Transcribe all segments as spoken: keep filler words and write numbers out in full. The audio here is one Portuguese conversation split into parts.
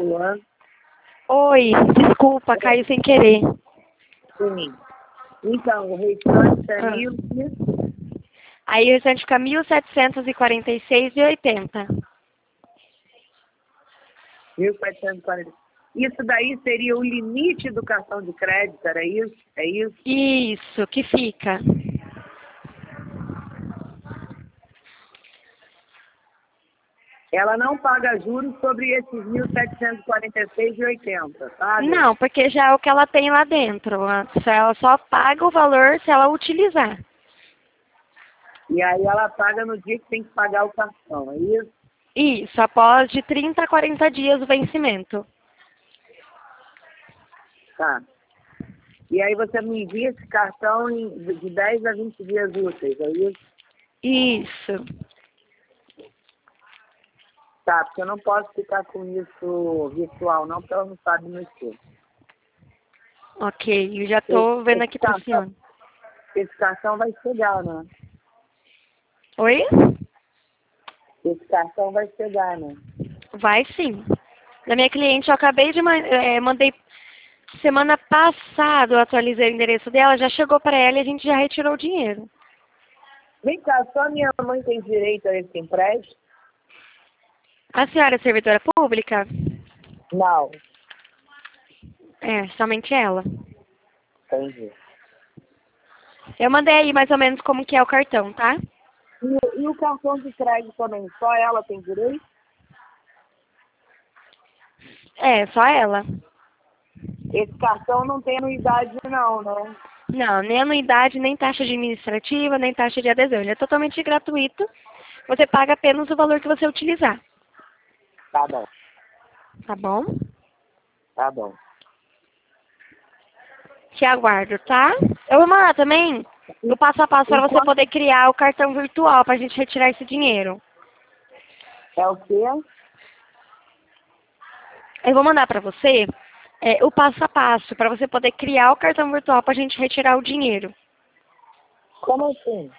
Luan. Oi, desculpa, caiu sem querer. Sim. Então, o restante é Ah. mil. Aí o restante fica mil setecentos e quarenta e seis e oitenta. mil setecentos e quarenta. Isso daí seria o limite do cartão de crédito, era isso? É isso? Isso, que fica. Ela não paga juros sobre esses mil setecentos e quarenta e seis e oitenta, sabe? Não, porque já é o que ela tem lá dentro. Ela só paga o valor se ela utilizar. E aí ela paga no dia que tem que pagar o cartão, é isso? Isso, após de trinta a quarenta dias o vencimento. Tá. E aí você me envia esse cartão em- de dez a vinte dias úteis, é isso? Isso. Tá, porque eu não posso ficar com isso virtual, não, porque ela não sabe mexer. Ok, eu já tô vendo aqui pra senhora. Esse cartão vai chegar, né? Oi? Esse cartão vai chegar, né? Vai sim. Da minha cliente, eu acabei de... ma- eh, mandei... Semana passada eu atualizei o endereço dela, já chegou para ela e a gente já retirou o dinheiro. Vem cá, só minha mãe tem direito a esse empréstimo? A senhora é servidora pública? Não. É, somente ela. Entendi. Eu mandei aí mais ou menos como que é o cartão, tá? E, e o cartão de crédito também, só ela tem direito? É, só ela. Esse cartão não tem anuidade não, né? Não, nem anuidade, nem taxa administrativa, nem taxa de adesão. Ele é totalmente gratuito. Você paga apenas o valor que você utilizar. Tá bom, Tá bom? tá bom. Te aguardo, tá? Eu vou mandar também o passo a passo para você Enquanto poder criar o cartão virtual para a gente retirar esse dinheiro. é o quê? Eu vou mandar para você é, o passo a passo para você poder criar o cartão virtual para a gente retirar o dinheiro. Como assim?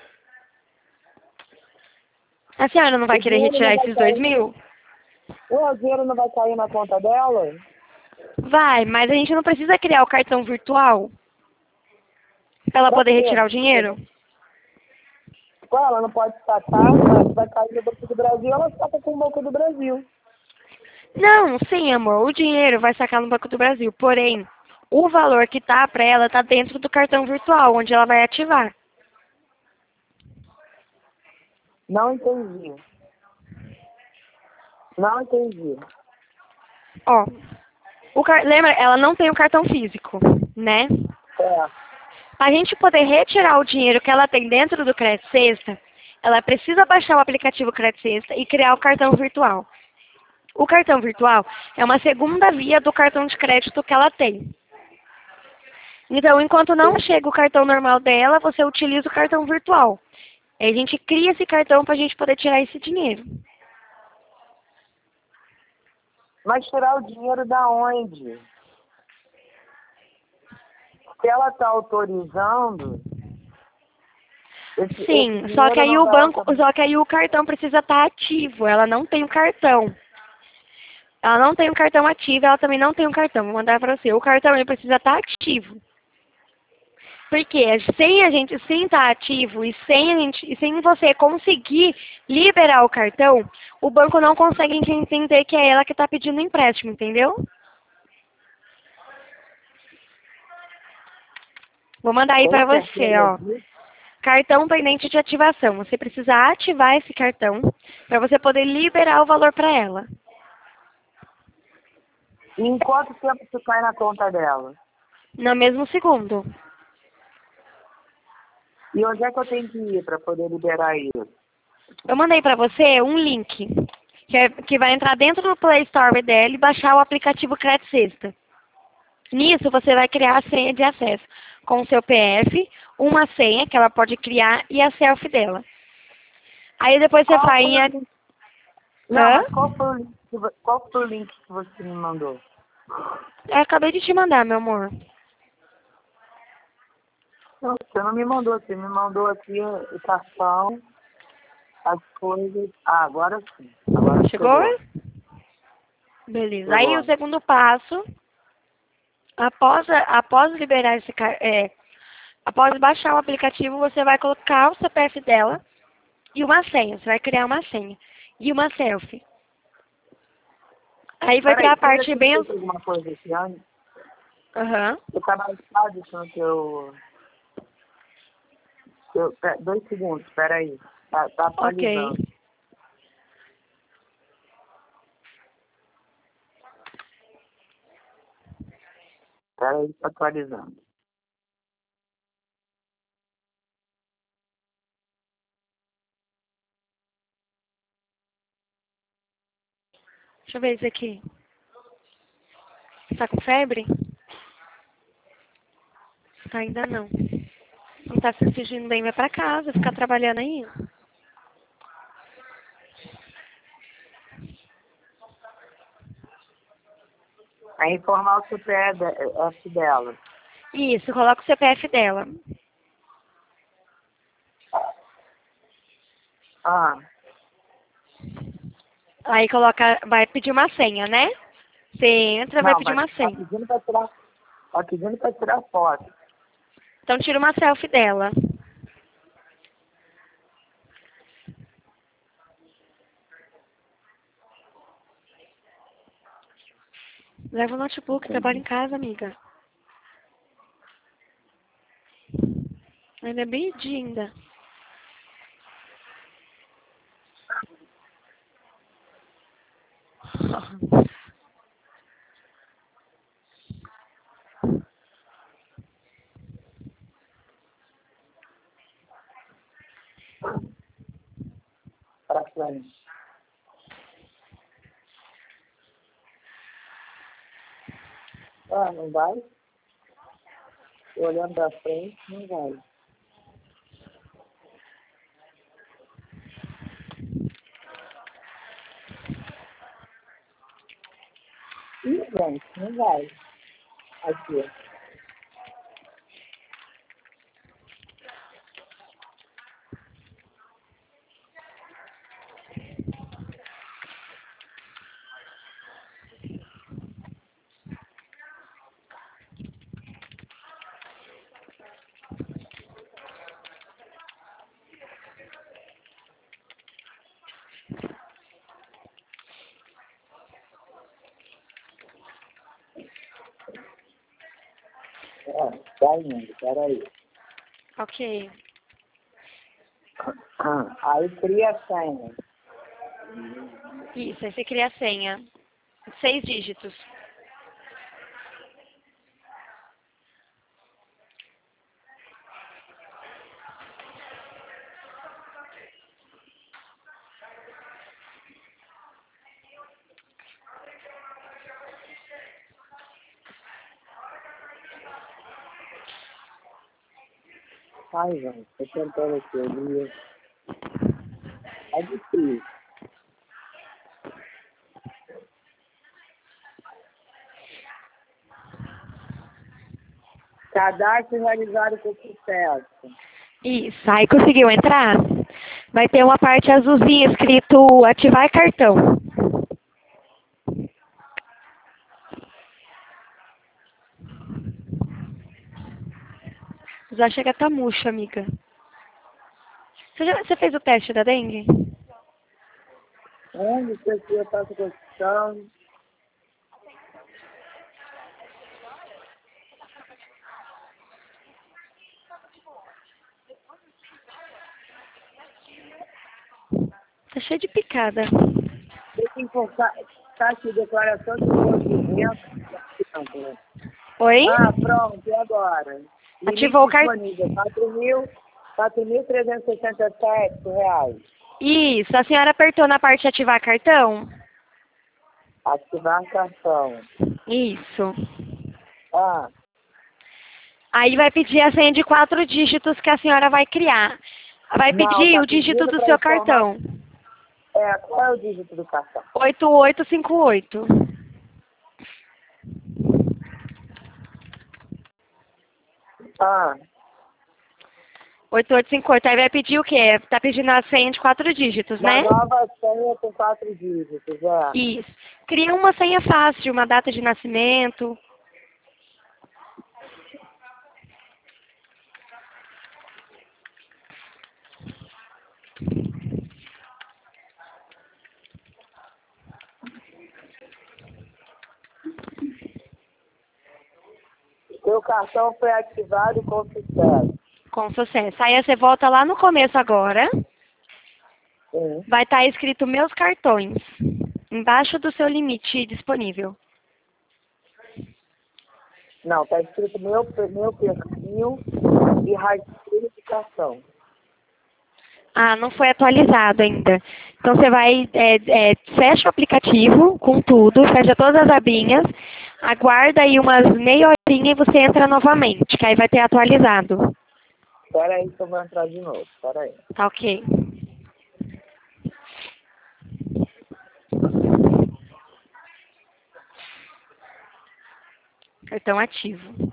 A senhora não vai O querer dinheiro não retirar vai esses dois cair, mil? o dinheiro não vai cair na conta dela? Vai, mas a gente não precisa criar o cartão virtual para ela Pra poder quê? retirar o dinheiro? Pô, ela não pode sacar, mas vai cair no Banco do Brasil, ela saca com o Banco do Brasil. Não, sim, amor. O dinheiro vai sacar no Banco do Brasil. Porém, o valor que tá para ela tá dentro do cartão virtual, onde ela vai ativar. Não entendi. Não entendi. Ó, o car... lembra, ela não tem o cartão físico, né? É. Para a gente poder retirar o dinheiro que ela tem dentro do Crédito Sexta, ela precisa baixar o aplicativo Crédito Sexta e criar o cartão virtual. O cartão virtual é uma segunda via do cartão de crédito que ela tem. Então, enquanto não chega o cartão normal dela, você utiliza o cartão virtual. Aí a gente cria esse cartão para a gente poder tirar esse dinheiro. Mas tirar o dinheiro da onde? Se ela está autorizando, esse, Sim, esse só que dinheiro aí não o vai banco, autorizar. só que aí o cartão precisa estar ativo. Ela não tem o cartão. Ela não tem um cartão ativo, ela também não tem um cartão. Vou mandar para você. O cartão ele precisa estar ativo. Porque sem a gente, sem estar ativo e sem a gente, e sem você conseguir liberar o cartão, o banco não consegue entender que é ela que está pedindo empréstimo, entendeu? Vou mandar aí Tem para você, certeza ó. disso? Cartão pendente de ativação. Você precisa ativar esse cartão para você poder liberar o valor para ela. E em quanto tempo isso cai na conta dela? No mesmo segundo. E onde é que eu tenho que ir para poder liberar isso? Eu mandei para você um link que, é, que vai entrar dentro do Play Store dela e baixar o aplicativo Crédito Sexta. Nisso você vai criar a senha de acesso com o seu P F, uma senha que ela pode criar e a selfie dela. Aí depois você Qual vai foi em... o a- link? Não, Hã? mas qual foi o link que, vo- qual foi o link que você me mandou? Eu acabei de te mandar, meu amor. Não, você não me mandou, você me mandou aqui o cartão, as coisas. Ah, agora sim. Agora Chegou? chegou. Beleza. Tá Aí bom. o segundo passo, após, a- após liberar esse car- é, após baixar o aplicativo, você vai colocar o C P F dela e uma senha. Você vai criar uma senha. E uma selfie. Aí vai ter Peraí, a você já parte tinha bem. feito alguma coisa esse ano? Aham. Eu tava ligado com que eu... eu... pe- Dois segundos, peraí. Tá, tá Ok. atualizando. Peraí, tá atualizando. Deixa eu ver isso aqui. Tá com febre? Ainda não. Não tá se sentindo bem, vai pra casa, ficar trabalhando aí. Aí informar o C P F dela. Isso, coloca o C P F dela. Ah, Aí coloca, vai pedir uma senha, né? Você entra, vai não, pedir mas uma tá senha. pedindo pra tirar, tá pedindo pra tirar foto. Então tira uma selfie dela. Leva o notebook, trabalha em casa, amiga. Ainda é bem dia ainda. Pra frente. Ah, não vai? Tô olhando pra frente, não vai. Ih, gente, não vai. Aqui, ó. É, tá indo, peraí. Ok. Aí cria a senha. Isso, aí você cria a senha. Seis dígitos. Ai, gente, tô tentando aqui, ali. É difícil. Cadastro realizado com sucesso. Isso, aí conseguiu entrar? Vai ter uma parte azulzinha escrito ativar cartão. Já chega tá murcha, amiga. Você, já, você fez o teste da dengue? Onde você precisa estar se conquistando? Tá cheio de picada. Tem que enfocar, tá aqui, declaração de imposto de renda. Oi? Ah, pronto, e agora? Ativou o Limite cartão. disponível, quatro mil, quatro mil trezentos e sessenta e sete reais. Isso, a senhora apertou na parte de ativar cartão? Ativar cartão. Isso. Ah, Aí vai pedir a senha de quatro dígitos que a senhora vai criar. Vai não, pedir tá o dígito pedindo do para seu informar. cartão. É, qual é o dígito do cartão? oito oito cinco oito. Ah, oito oito cinco oito. Aí vai pedir o quê? Tá pedindo a senha de quatro dígitos, Uma né? nova senha com quatro dígitos, é. Isso. Cria uma senha fácil, uma data de nascimento. Seu cartão foi ativado com sucesso. Com sucesso. Aí você volta lá no começo agora. Sim. Vai estar escrito meus cartões. Embaixo do seu limite disponível. Não, tá escrito meu, meu perfil e rastreio de cartão. Ah, não foi atualizado ainda. Então você vai, é, é, fecha o aplicativo com tudo, fecha todas as abinhas, aguarda aí umas meia horinha e você entra novamente, que aí vai ter atualizado. Espera aí que eu vou entrar de novo, espera aí. Tá ok. Cartão ativo.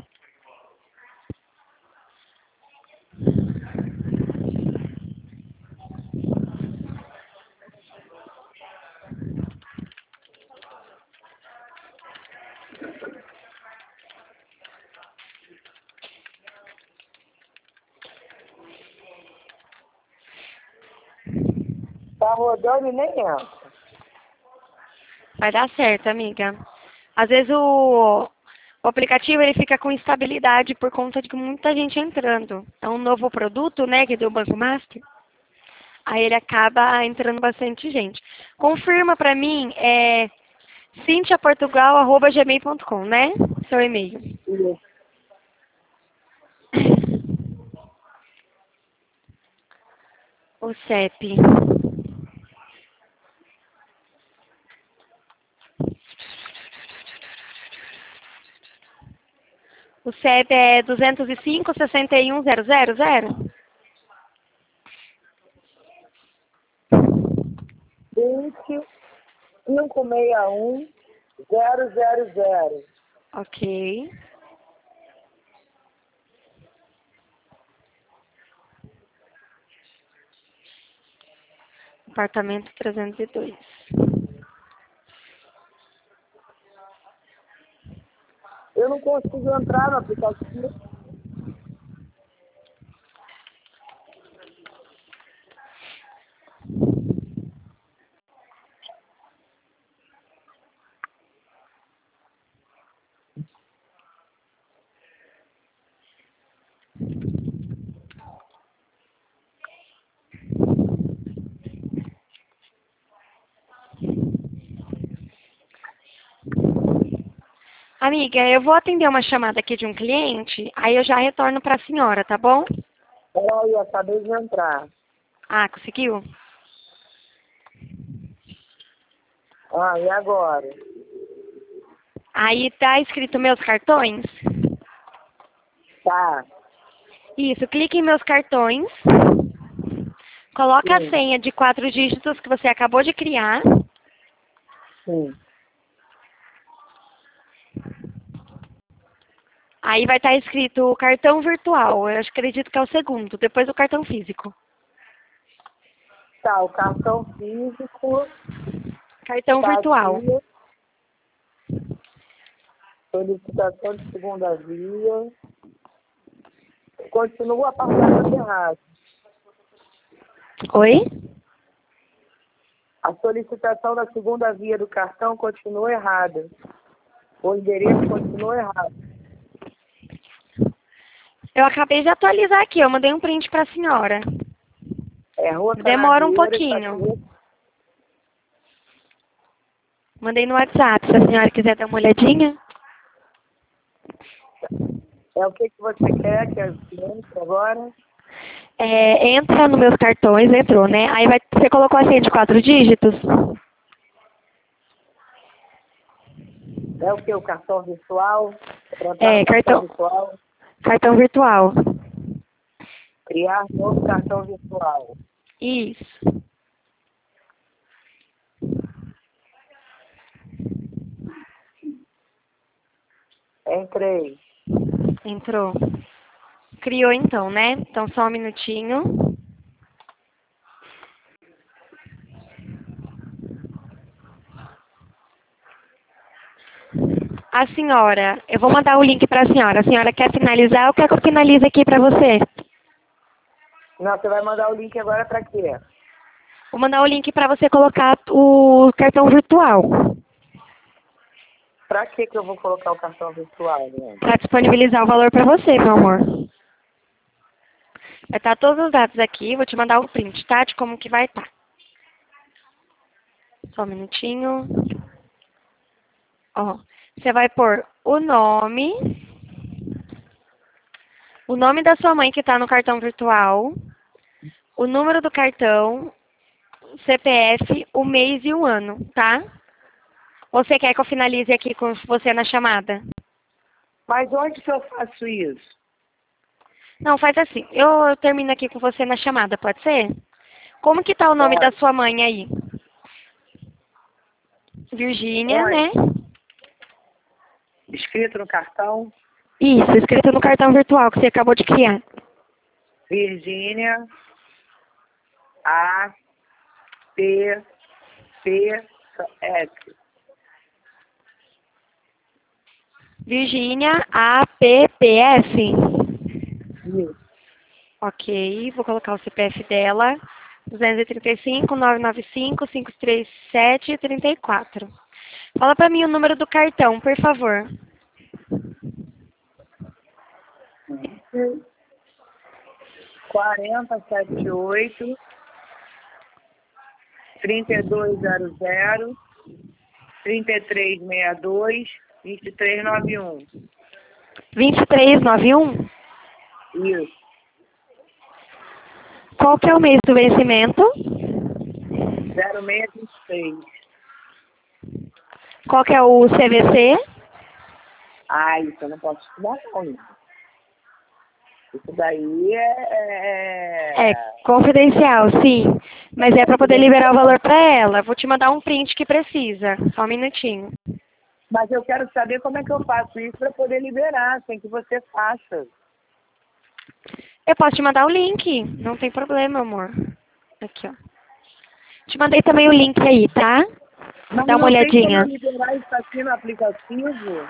Tá rodando e nem entra. Vai dar certo, amiga. Às vezes o, o aplicativo ele fica com instabilidade por conta de que muita gente entrando. É um novo produto, né, que é do Banco Master. Aí ele acaba entrando bastante gente. Confirma pra mim, é cintia portugal arroba gmail ponto com, né? Seu e-mail. Isso. O C E P. O C E P é duzentos e cinco, sessenta e um, zero zero zero? vinte, cinco seis um, zero zero zero. Ok. Apartamento trezentos e dois. Eu não consigo entrar no aplicativo. Amiga, eu vou atender uma chamada aqui de um cliente, aí eu já retorno para a senhora, tá bom? Peraí, eu acabei de entrar. Ah, conseguiu? Ah, e agora? Aí tá escrito meus cartões? Tá. Isso, clique em meus cartões, coloca a Sim, senha de quatro dígitos que você acabou de criar, sim. aí vai estar escrito cartão virtual, eu acredito que é o segundo, depois o cartão físico. Tá, o cartão físico Cartão tá virtual. aqui. Solicitação de segunda via. Continua o apartamento errado. Oi? A solicitação da segunda via do cartão continua errada. O endereço continua errado. Eu acabei de atualizar aqui, eu mandei um print para a senhora. É Rua Demora um Canavieira, pouquinho. Mandei no WhatsApp, se a senhora quiser dar uma olhadinha. É o que, que você quer que eu entre agora? É, entra nos meus cartões, entrou, né? Aí vai, você colocou a senha de quatro dígitos? É o que? O cartão virtual? Para entrar É, no cartão cartão, virtual? cartão virtual. Criar novo cartão virtual. Isso. Entrei. Entrou. criou então, né? Então só um minutinho. A senhora, eu vou mandar o link para a senhora. A senhora quer finalizar ou quer que eu finalize aqui para você? Não, você vai mandar o link agora para quê? Vou mandar o link para você colocar o cartão virtual. Para que que eu vou colocar o cartão virtual, né? Para disponibilizar o valor para você, meu amor. Vai estar todos os dados aqui. Vou te mandar o print, tá? De como que vai estar. Só um minutinho. Ó, você vai pôr o nome, o nome da sua mãe que está no cartão virtual, o número do cartão, o C P F, o mês e o ano, tá? Ou você quer que eu finalize aqui com você na chamada? Mas onde que eu faço isso? Não, faz assim. Eu, eu termino aqui com você na chamada, pode ser? Como que tá o nome Pode. da sua mãe aí? Virgínia, Onde? né? Escrito no cartão? Isso, escrito no cartão virtual que você acabou de criar. Virgínia A P P S. Virgínia A P P S. Isso. Ok, vou colocar o C P F dela. duzentos e trinta e cinco, novecentos e noventa e cinco, quinhentos e trinta e sete, trinta e quatro. Fala pra mim o número do cartão, por favor. quarenta, setenta e oito, trinta e dois zero zero, trinta e três sessenta e dois, vinte e três noventa e um. vinte e três noventa e um? Isso. Qual que é o mês do vencimento? zero seis vinte e seis. Qual que é o C V C? Ah, isso eu não posso estudar não. Isso daí é... É confidencial, sim. Mas é para poder liberar o valor para ela. Vou te mandar um print que precisa. Só um minutinho. Mas eu quero saber como é que eu faço isso para poder liberar, sem que você faça. Eu posso te mandar o link. Não tem problema, amor. Aqui, ó. Te mandei também o link aí, tá? Mas Dá uma não tem como olhadinha. eu liberar isso aqui no aplicativo?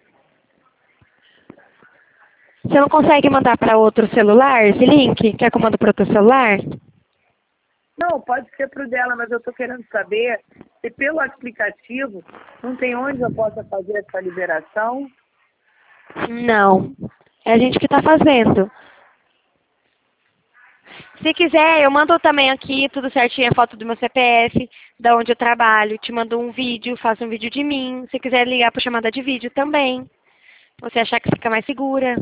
Você não consegue mandar para outro celular esse link? Quer que eu mando para outro celular? Não, pode ser pro dela, mas eu estou querendo saber se pelo aplicativo não tem onde eu possa fazer essa liberação. Não. É a gente que está fazendo. Se quiser, eu mando também aqui, tudo certinho, a foto do meu C P F, da onde eu trabalho, te mando um vídeo, faço um vídeo de mim. Se quiser ligar por chamada de vídeo também. Você achar que fica mais segura.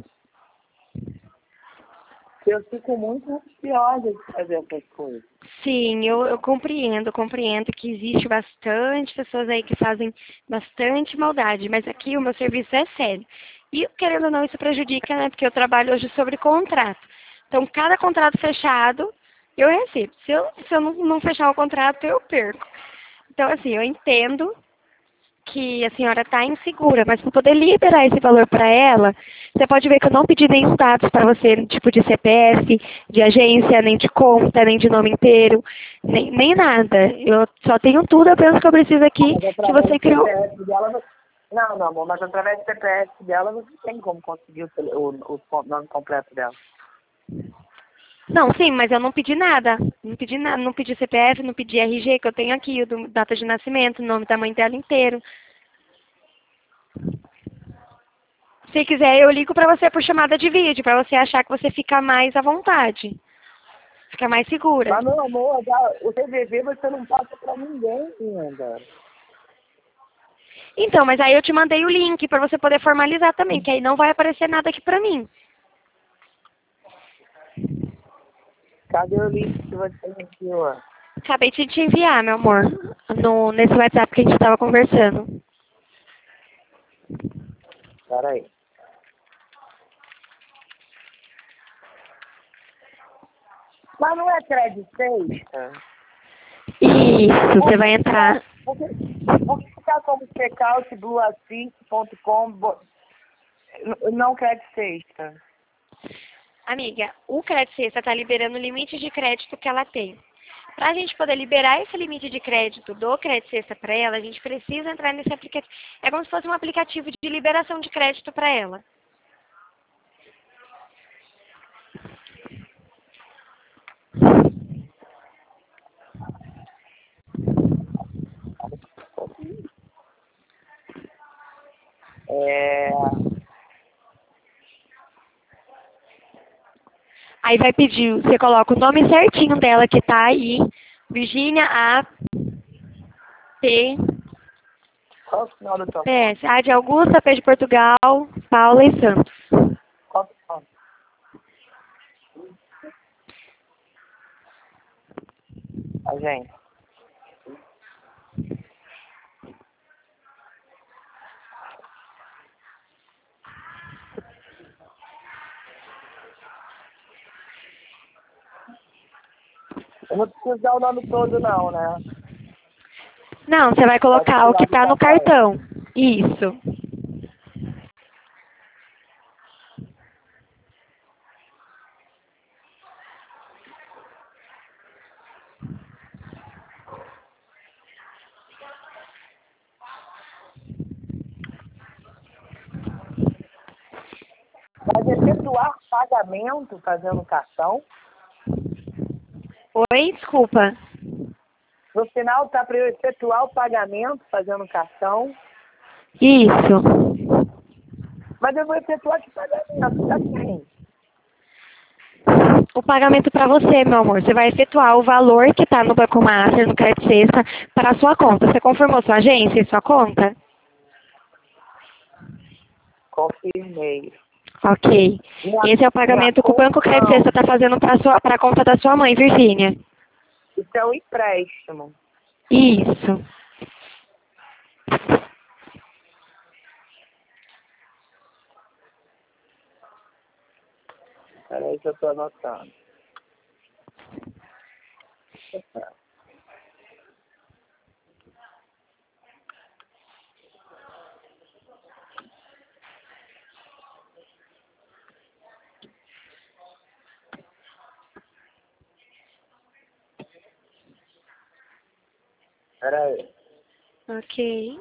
Eu fico muito ansiosa de fazer essas coisas. Sim, eu, eu compreendo, compreendo que existe bastante pessoas aí que fazem bastante maldade, mas aqui o meu serviço é sério. E, querendo ou não, isso prejudica, né? Porque eu trabalho hoje sobre contrato. Então, cada contrato fechado, eu recebo. Se eu, se eu não, não fechar o contrato, eu perco. Então, assim, eu entendo que a senhora está insegura, mas para poder liberar esse valor para ela, você pode ver que eu não pedi nenhum dados para você, tipo de C P F, de agência, nem de conta, nem de nome inteiro, nem, nem nada. Eu só tenho tudo apenas que eu preciso aqui, Mas que através você do criou. C P F dela, você... Não, não, amor, mas através do C P F dela você tem como conseguir o, tele- o, o nome completo dela. Não, sim, mas eu não pedi nada. Não pedi nada, não pedi C P F, não pedi R G, que eu tenho aqui, o do- data de nascimento, nome da mãe dela inteiro. Se quiser, eu ligo pra você por chamada de vídeo, pra você achar que você fica mais à vontade. Fica mais segura. Mas, meu amor, já, o C V V você não passa pra ninguém ainda. Então, mas aí eu te mandei o link pra você poder formalizar também, que aí não vai aparecer nada aqui pra mim. Cadê o link que você me enviou? Acabei de te enviar, meu amor, no, nesse WhatsApp que a gente estava conversando. Peraí. Mas não é crédito sexta? Isso, você vai entrar. Porque, porque ficar como checkout blue assist ponto com bo- não crédito sexta. Amiga, o Crédito Sexta está liberando o limite de crédito que ela tem. Para a gente poder liberar esse limite de crédito do Crédito Sexta para ela, a gente precisa entrar nesse aplicativo. É como se fosse um aplicativo de liberação de crédito para ela. É... Aí vai pedir, você coloca o nome certinho dela que tá aí, Virgínia A. P. Qual o final do teu P S. A de Augusta, P de Portugal, Paula e Santos. Qual o final? A gente. Eu não preciso dar o nome todo não, né? Não, você vai colocar o que tá no cartão. Isso. Mas efetuar pagamento fazendo cartão? Oi, desculpa. No final tá para eu efetuar o pagamento fazendo cartão. Isso. Mas eu vou efetuar que pagamento? Tá quem? O pagamento para você, meu amor. Você vai efetuar o valor que tá no Banco Master, no Crédito Sexta, para a sua conta. Você confirmou sua agência e sua conta? Confirmei. Ok. Minha, Esse é o pagamento que o Banco Crédito Sexta está fazendo para a conta da sua mãe, Virgínia. Isso é um empréstimo. Isso. Peraí que eu tô anotando. Peraí. Ok.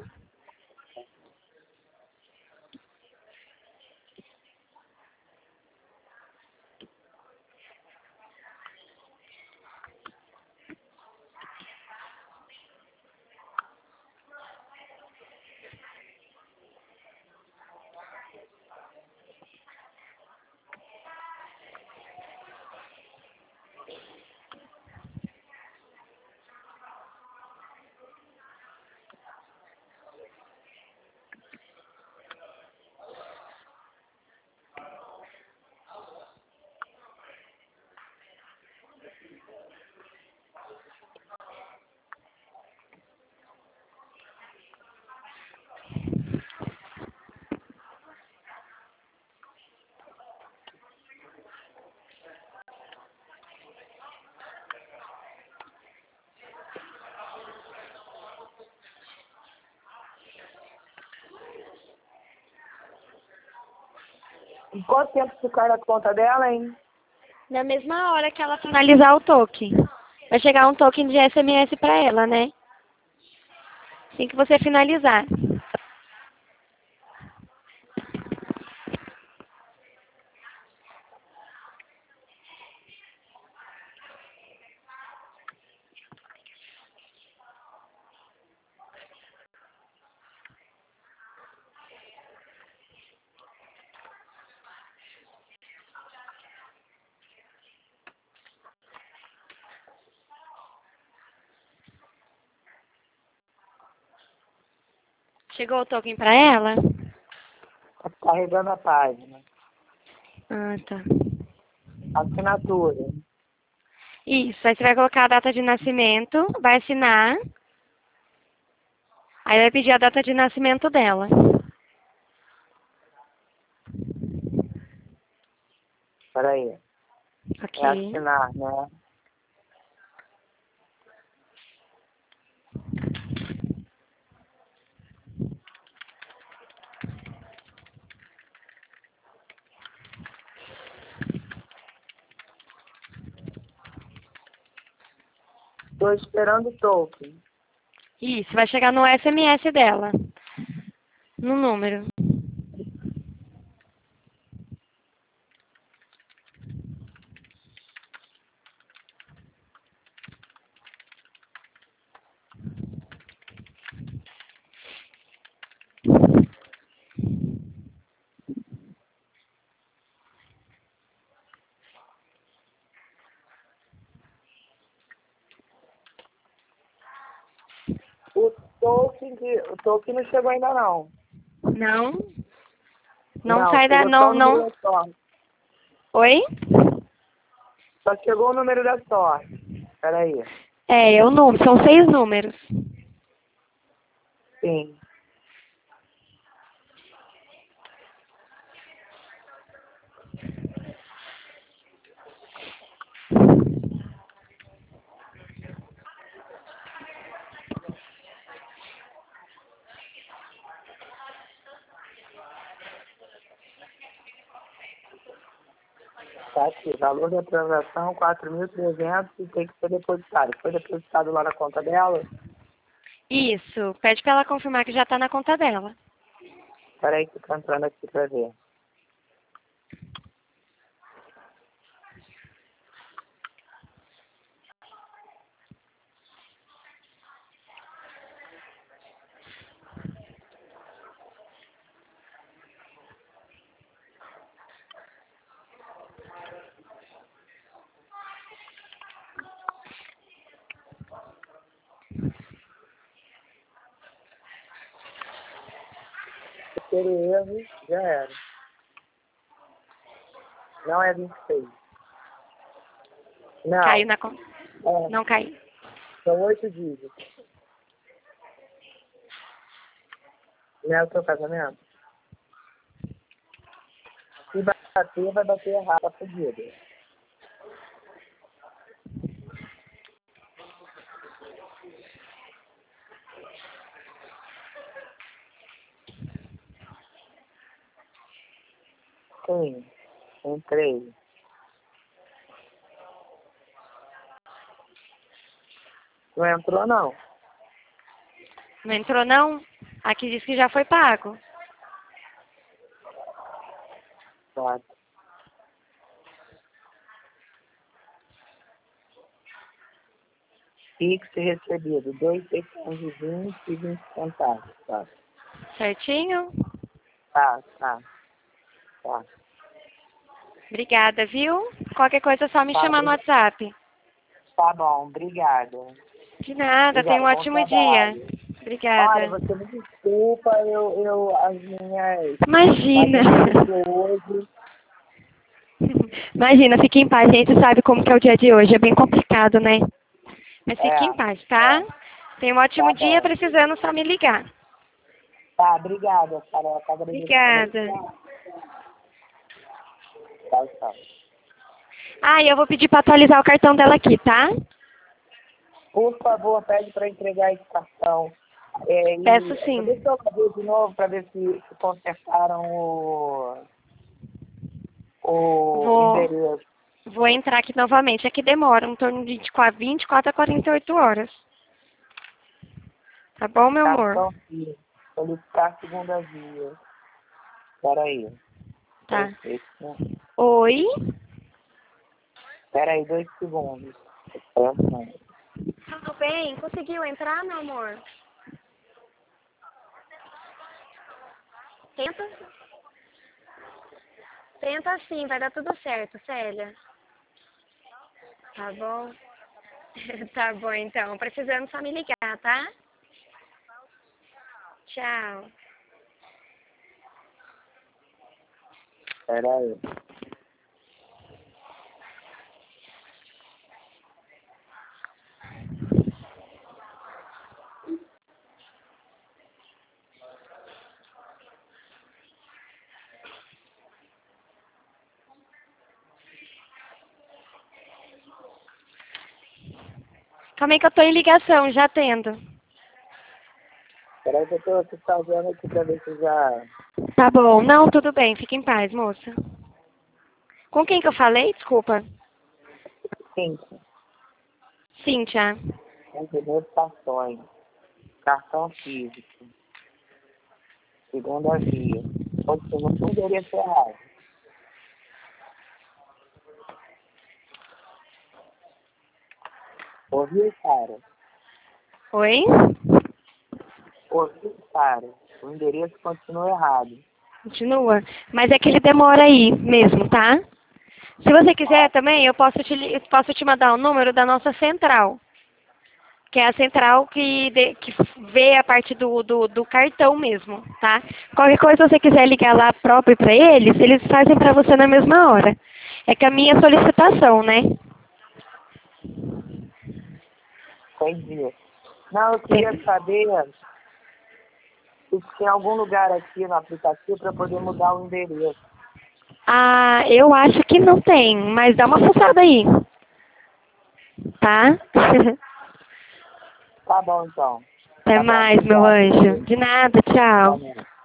Em quanto tempo isso cai na conta dela, hein? Na mesma hora que ela finalizar o token. Vai chegar um token de S M S para ela, né? Assim que você finalizar. Chegou o token para ela? Tá carregando a página. Ah, tá. Assinatura. Isso, aí você vai colocar a data de nascimento, vai assinar. Aí vai pedir a data de nascimento dela. Peraí. Ok. É assinar, né? Estou esperando o token. Isso, vai chegar no S M S dela. No número. O token, que, o token não chegou ainda não. Não? Não, Não, sai da... chegou só Não, o número não... da sorte. Oi? Só chegou o número da sorte. Peraí. É, é o número. São seis números. Sim. Tá aqui, valor da transação quatro mil e trezentos e tem que ser depositado. Foi depositado lá na conta dela? Isso. Pede pra ela confirmar que já tá na conta dela. Peraí que tá entrando aqui pra ver. Terceiro erro, já era. Não é vinte e seis. Não. Caiu na conta. É, Não caiu. são oito dígitos. Não é o seu casamento? Se bater, vai bater errado, tá fudido. Sim, entrei. Não entrou, não? Não entrou, não? Aqui diz que já foi pago. Tá. Pix recebido, dois mil seiscentos e vinte e vinte centavos. Tá, Certinho? tá, tá. Tá, Obrigada, viu? Qualquer coisa é só me tá, chamar no WhatsApp. tá bom, obrigada. De nada, tenha Obrigada, um bom ótimo dia. trabalho. Olha, Obrigada. você me desculpa, eu, eu as minhas Imagina. matérias hoje. Imagina, fique em paz, a gente sabe como que é o dia de hoje, é bem complicado, né? Mas fique em É, paz, tá? Tenha um ótimo tá dia, bom. precisando só me ligar. Tá, obrigada, Carol. Tá agradecendo. Obrigada. Tchau, tchau. Ah, e eu vou pedir para atualizar o cartão dela aqui, tá? Por favor, pede para entregar esse cartão. É, e Peço sim. deixa eu ver de novo para ver se, se consertaram o, o Vou, endereço. vou entrar aqui novamente. Aqui demora em torno de vinte e quatro a quarenta e oito horas. Tá bom, meu amor? Cartão aqui. Solicitar segunda via. Espera aí. Tá. Esse- Oi? Espera aí, dois segundos. Esperando. Tudo bem? Conseguiu entrar, meu amor? Tenta. Tenta sim, vai dar tudo certo, Célia. Tá bom? Tá bom, então. Precisando só me ligar, tá? Tchau. Espera aí. Calma aí que eu tô em ligação, já atendo. Espera aí que eu tô te fazendo aqui para ver se já... Tá bom. Não, tudo bem. Fique em paz, moça. Com quem que eu falei? Desculpa. Sim. Cíntia. Intermediações. Cartão físico. Segunda via. Continua com o endereço errado. Ouviu, cara? Oi? Ouviu, cara? O endereço continua errado. Continua. Mas é que ele demora aí mesmo, tá? Se você quiser também, eu posso te, li- posso te mandar o número da nossa central. Que é a central que, de- que vê a parte do, do, do cartão mesmo, tá? Qualquer coisa, se você quiser ligar lá próprio para eles, eles fazem para você na mesma hora. É que a minha solicitação, né? Entendi. Não, eu queria saber se tem algum lugar aqui no aplicativo para poder mudar o endereço. Ah, eu acho que não tem, mas dá uma fuçada aí. Tá? Tá bom, então. Até Tá bom, mais, meu obrigado. anjo. De nada, tchau. Tá bom.